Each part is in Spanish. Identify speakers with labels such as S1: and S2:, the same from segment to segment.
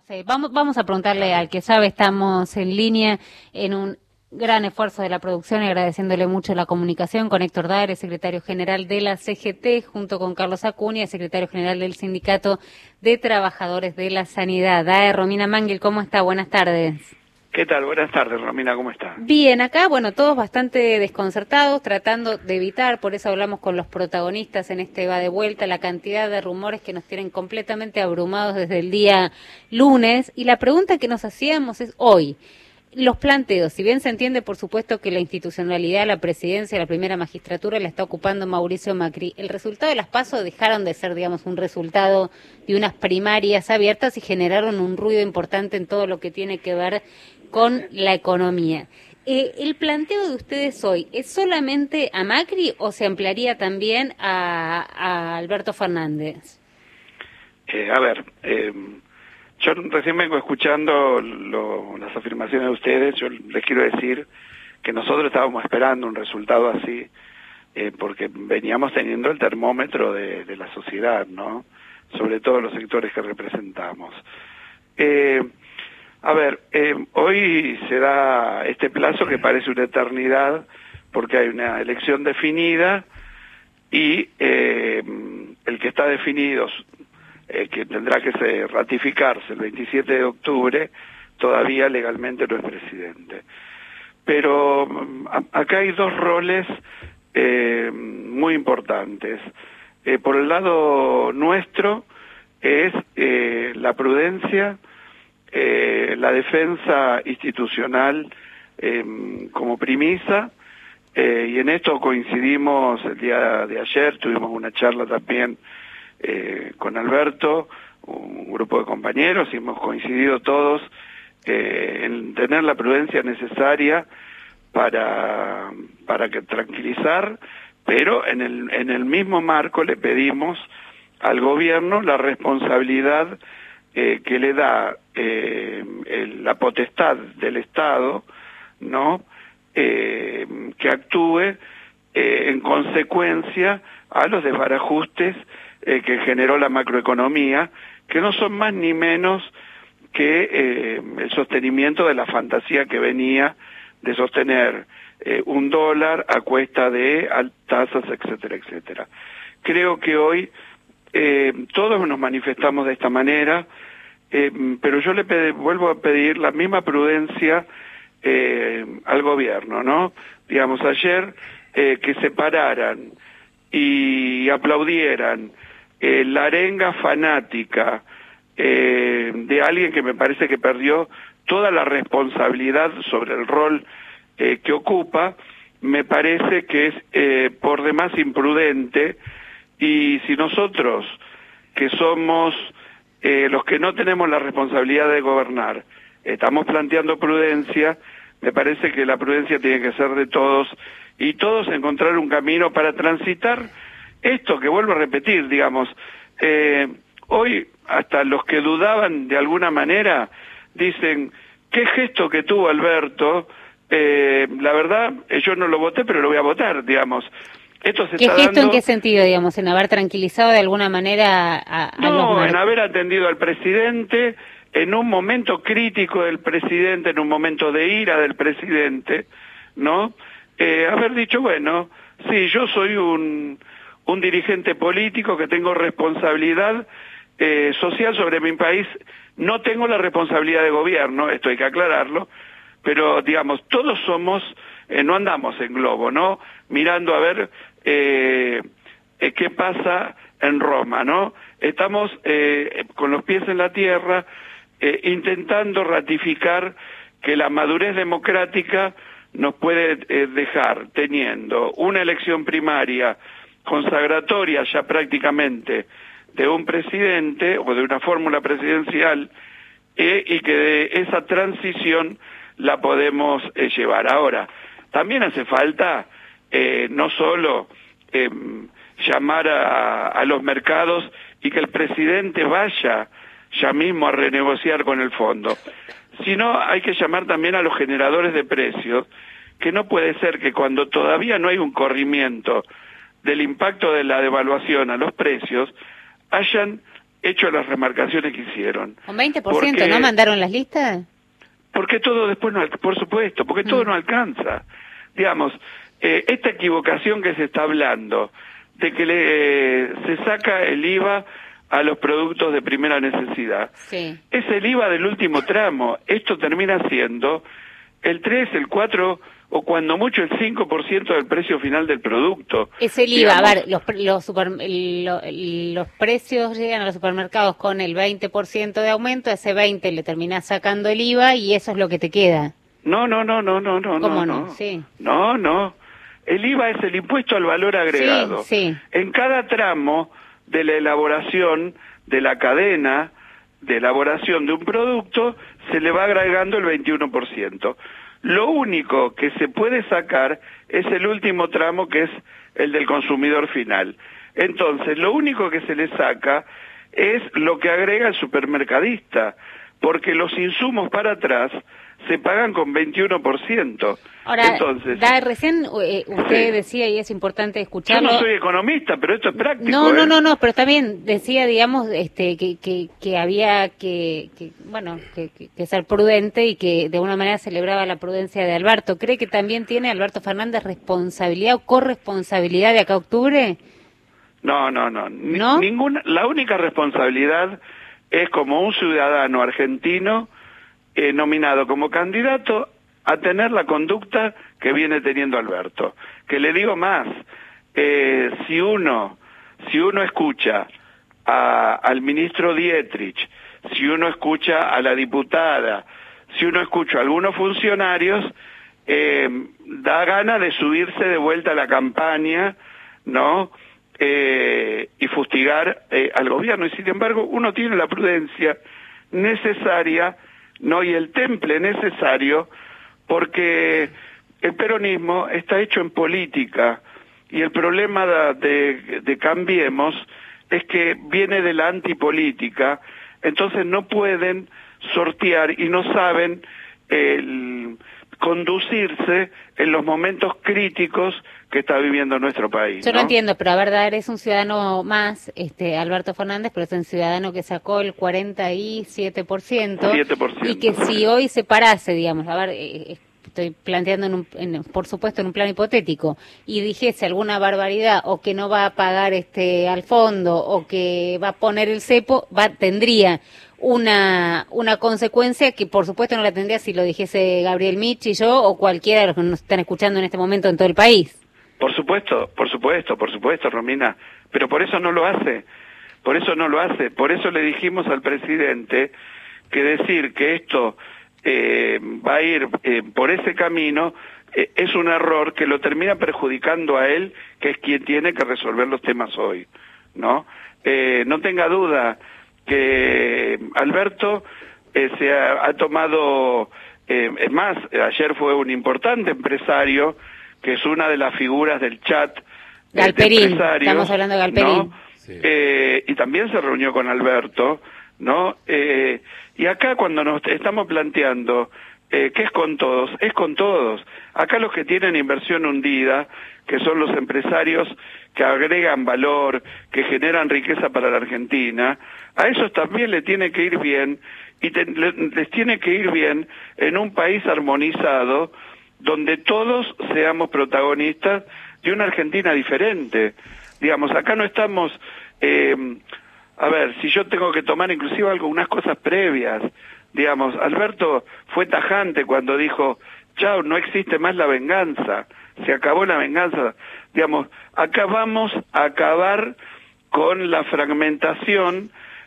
S1: Sí, vamos a preguntarle al que sabe, estamos en línea en un gran esfuerzo de la producción y agradeciéndole mucho la comunicación con Héctor Daer, secretario general de la CGT, junto con Carlos Acuña, secretario general del Sindicato de Trabajadores de la Sanidad. Daer, Romina Manguel, ¿cómo está? Buenas tardes.
S2: ¿Qué tal? Buenas tardes, Romina, ¿cómo está?
S1: Bien, acá, bueno, todos bastante desconcertados, tratando de evitar, por eso hablamos con los protagonistas en este va de vuelta, la cantidad de rumores que nos tienen completamente abrumados desde el día lunes. Y la pregunta que nos hacíamos es hoy, los planteos, si bien se entiende, por supuesto, que la institucionalidad, la presidencia, la primera magistratura la está ocupando Mauricio Macri, el resultado de las PASO dejaron de ser, digamos, un resultado de unas primarias abiertas y generaron un ruido importante en todo lo que tiene que ver con la economía. ¿El planteo de ustedes hoy es solamente a Macri o se ampliaría también a Alberto Fernández?
S2: Yo recién vengo escuchando las afirmaciones de ustedes. Yo les quiero decir que nosotros estábamos esperando un resultado así, porque veníamos teniendo el termómetro de la sociedad, ¿no? Sobre todo los sectores que representamos. Hoy se da este plazo que parece una eternidad porque hay una elección definida y el que está definido, que tendrá que ratificarse el 27 de octubre, todavía legalmente no es presidente. Pero acá hay dos roles muy importantes. Por el lado nuestro es la prudencia, la defensa institucional como premisa, y en esto coincidimos el día de ayer. Tuvimos una charla también con Alberto, un grupo de compañeros, y hemos coincidido todos en tener la prudencia necesaria para tranquilizar, pero en el mismo marco le pedimos al gobierno la responsabilidad que le da la potestad del Estado, ¿no? Que actúe en consecuencia a los desbarajustes que generó la macroeconomía, que no son más ni menos que el sostenimiento de la fantasía que venía de sostener un dólar a cuesta de tasas, etcétera, etcétera. Creo que hoy todos nos manifestamos de esta manera, pero yo vuelvo a pedir la misma prudencia al gobierno, ¿no? Digamos, ayer que se pararan y aplaudieran la arenga fanática de alguien que me parece que perdió toda la responsabilidad sobre el rol que ocupa, me parece que es por demás imprudente. Y si nosotros, que somos los que no tenemos la responsabilidad de gobernar, estamos planteando prudencia, me parece que la prudencia tiene que ser de todos, y todos encontrar un camino para transitar esto que vuelvo a repetir, digamos. Hoy hasta los que dudaban de alguna manera dicen, qué gesto que tuvo Alberto, la verdad, yo no lo voté, pero lo voy a votar, digamos. Esto se
S1: ¿Qué
S2: está
S1: gesto,
S2: dando...
S1: en qué sentido, digamos, en haber tranquilizado de alguna manera a los
S2: en haber atendido al presidente en un momento crítico del presidente, en un momento de ira del presidente, ¿no? Haber dicho, bueno, sí, yo soy un dirigente político que tengo responsabilidad social sobre mi país, no tengo la responsabilidad de gobierno, esto hay que aclararlo, pero digamos, todos somos, no andamos en globo, ¿no? Mirando a ver qué pasa en Roma, ¿no? Estamos con los pies en la tierra, intentando ratificar que la madurez democrática nos puede dejar teniendo una elección primaria consagratoria ya prácticamente de un presidente o de una fórmula presidencial, y que de esa transición la podemos llevar. Ahora, también hace falta no solo llamar a los mercados y que el presidente vaya ya mismo a renegociar con el fondo, sino hay que llamar también a los generadores de precios, que no puede ser que cuando todavía no hay un corrimiento del impacto de la devaluación a los precios, hayan hecho las remarcaciones que hicieron.
S1: ¿Con 20% no mandaron las listas?
S2: Porque todo después no, por supuesto, porque todo no alcanza. Digamos, esta equivocación que se está hablando, de que se saca el IVA a los productos de primera necesidad,
S1: sí,
S2: es el IVA del último tramo. Esto termina siendo el 3, el 4 o cuando mucho el 5% del precio final del producto.
S1: Es el IVA, a ver, los precios llegan a los supermercados con el 20% de aumento, a ese 20 le terminás sacando el IVA y eso es lo que te queda.
S2: No.
S1: ¿Cómo no? Sí.
S2: No. El IVA es el impuesto al valor agregado.
S1: Sí.
S2: En cada tramo de la elaboración de la cadena de elaboración de un producto se le va agregando el 21%. Lo único que se puede sacar es el último tramo, que es el del consumidor final. Entonces, lo único que se le saca es lo que agrega el supermercadista, porque los insumos para atrás se pagan con 21%.
S1: Ahora,
S2: entonces,
S1: recién usted decía, y es importante escucharlo...
S2: Yo no soy economista, pero esto es práctico.
S1: No, pero también decía, digamos, que había que ser prudente y que de alguna manera celebraba la prudencia de Alberto. ¿Cree que también tiene Alberto Fernández responsabilidad o corresponsabilidad de acá a octubre?
S2: No. Ninguna. La única responsabilidad es como un ciudadano argentino nominado como candidato a tener la conducta que viene teniendo Alberto. Que le digo más, si uno escucha al ministro Dietrich, si uno escucha a la diputada, si uno escucha a algunos funcionarios, da gana de subirse de vuelta a la campaña, ¿no? Y fustigar al gobierno. Y sin embargo, uno tiene la prudencia necesaria, ¿no? Y el temple necesario, porque el peronismo está hecho en política, y el problema de Cambiemos es que viene de la antipolítica, entonces no pueden sortear y no saben conducirse en los momentos críticos que está viviendo nuestro país.
S1: Yo lo entiendo, pero a ver, es un ciudadano más, Alberto Fernández, pero es un ciudadano que sacó el 47%,
S2: 7%.
S1: Y que si hoy se parase, digamos, a ver, estoy planteando por supuesto en un plano hipotético, y dijese alguna barbaridad, o que no va a pagar al fondo, o que va a poner el cepo, tendría una consecuencia que por supuesto no la tendría si lo dijese Gabriel Mich y yo, o cualquiera de los que nos están escuchando en este momento en todo el país.
S2: Por supuesto, Romina, pero por eso no lo hace, por eso le dijimos al presidente que decir que esto va a ir por ese camino es un error que lo termina perjudicando a él, que es quien tiene que resolver los temas hoy, ¿no? No tenga duda que Alberto se ha tomado, es más, ayer fue un importante empresario, que es una de las figuras del chat
S1: Galperín, estamos hablando de Galperín,
S2: ¿no? Sí. Y también se reunió con Alberto, ¿no? Y acá cuando nos estamos planteando que es con todos. Acá los que tienen inversión hundida, que son los empresarios que agregan valor, que generan riqueza para la Argentina, a esos también le tiene que ir bien, y les tiene que ir bien en un país armonizado, donde todos seamos protagonistas de una Argentina diferente. Digamos, acá no estamos, a ver, si yo tengo que tomar inclusive algunas cosas previas, digamos, Alberto fue tajante cuando dijo, chao, no existe más la venganza, se acabó la venganza. Digamos, acá vamos a acabar con la fragmentación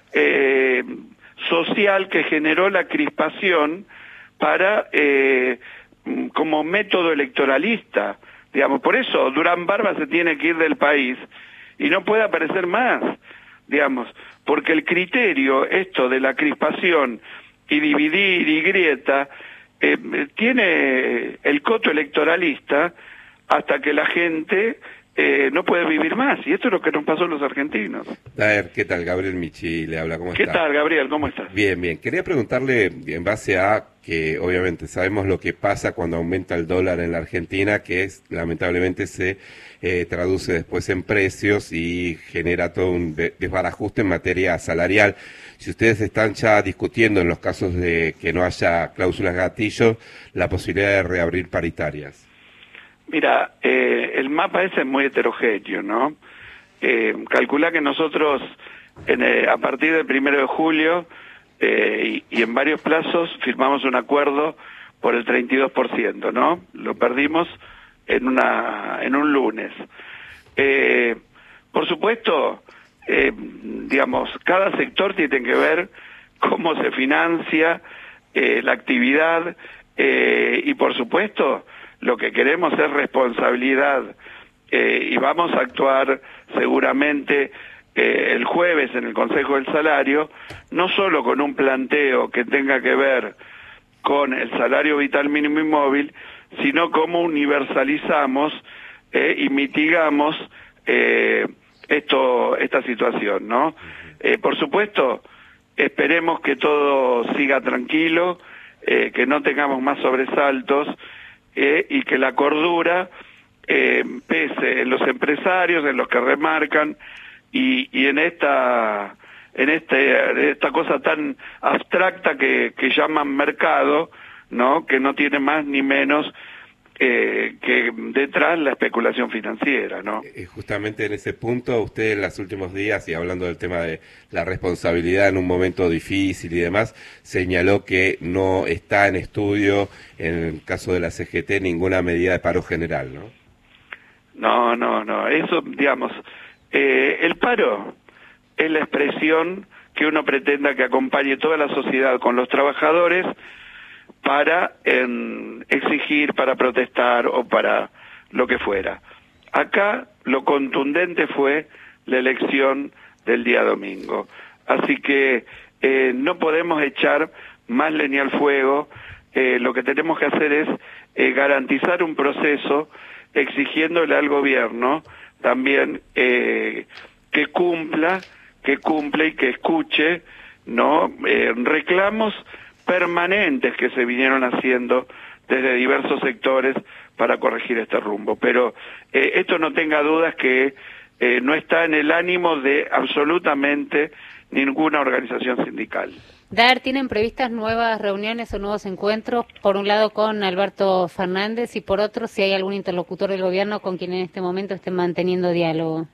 S2: social que generó la crispación para como método electoralista, digamos. Por eso Durán Barba se tiene que ir del país y no puede aparecer más, digamos, porque el criterio, esto de la crispación y dividir y grieta, tiene el coto electoralista hasta que la gente no puede vivir más, y esto es lo que nos pasó a los argentinos.
S3: Daer, ¿qué tal? Gabriel Michi le habla, ¿cómo está?
S2: ¿Qué tal, Gabriel? ¿Cómo estás?
S3: Bien, bien. Quería preguntarle, en base a que obviamente sabemos lo que pasa cuando aumenta el dólar en la Argentina, que es lamentablemente se traduce después en precios y genera todo un desbarajuste en materia salarial. Si ustedes están ya discutiendo en los casos de que no haya cláusulas gatillo, la posibilidad de reabrir paritarias.
S2: Mira, el mapa ese es muy heterogéneo, ¿no? Calcula que nosotros a partir del 1 de julio y en varios plazos firmamos un acuerdo por el 32%, ¿no? Lo perdimos en un lunes. Por supuesto, digamos, cada sector tiene que ver cómo se financia la actividad y por supuesto lo que queremos es responsabilidad y vamos a actuar seguramente el jueves en el Consejo del Salario, no solo con un planteo que tenga que ver con el salario vital mínimo y móvil, sino cómo universalizamos y mitigamos esta situación, ¿no? Por supuesto, esperemos que todo siga tranquilo, que no tengamos más sobresaltos y que la cordura pese en los empresarios, en los que remarcan y en esta cosa tan abstracta que llaman mercado, ¿no? Que no tiene más ni menos que detrás la especulación financiera, ¿no?
S3: Justamente en ese punto, usted en los últimos días, y hablando del tema de la responsabilidad en un momento difícil y demás, señaló que no está en estudio, en el caso de la CGT, ninguna medida de paro general, ¿no?
S2: No, eso, digamos, el paro es la expresión que uno pretenda que acompañe toda la sociedad con los trabajadores para exigir, para protestar o para lo que fuera. Acá lo contundente fue la elección del día domingo. Así que no podemos echar más leña al fuego. Lo que tenemos que hacer es garantizar un proceso exigiéndole al gobierno también que cumpla y que escuche, ¿no? Reclamos permanentes que se vinieron haciendo desde diversos sectores para corregir este rumbo. Pero esto no tenga dudas que no está en el ánimo de absolutamente ninguna organización sindical.
S1: Daer, ¿tienen previstas nuevas reuniones o nuevos encuentros? Por un lado con Alberto Fernández y por otro si hay algún interlocutor del gobierno con quien en este momento estén manteniendo diálogo.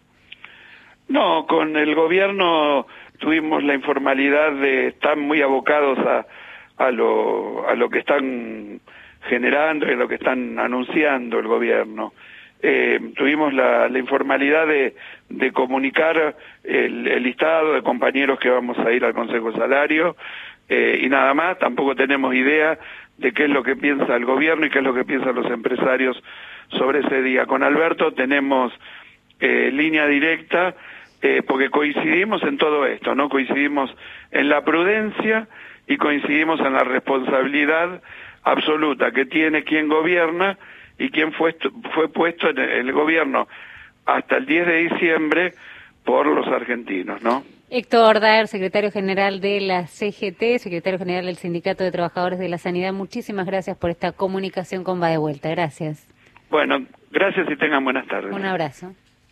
S2: No, con el gobierno tuvimos la informalidad de estar muy abocados a lo que están generando y a lo que están anunciando el gobierno. Tuvimos la informalidad de comunicar el listado de compañeros que vamos a ir al Consejo de Salario y nada más. Tampoco tenemos idea de qué es lo que piensa el gobierno y qué es lo que piensan los empresarios sobre ese día. Con Alberto tenemos línea directa porque coincidimos en todo esto, ¿no? Coincidimos en la prudencia y coincidimos en la responsabilidad absoluta que tiene quien gobierna y quien fue puesto en el gobierno hasta el 10 de diciembre por los argentinos, ¿no?
S1: Héctor Daer, secretario general de la CGT, secretario general del Sindicato de Trabajadores de la Sanidad, muchísimas gracias por esta comunicación con Va de Vuelta. Gracias.
S2: Bueno, gracias y tengan buenas tardes.
S1: Un abrazo.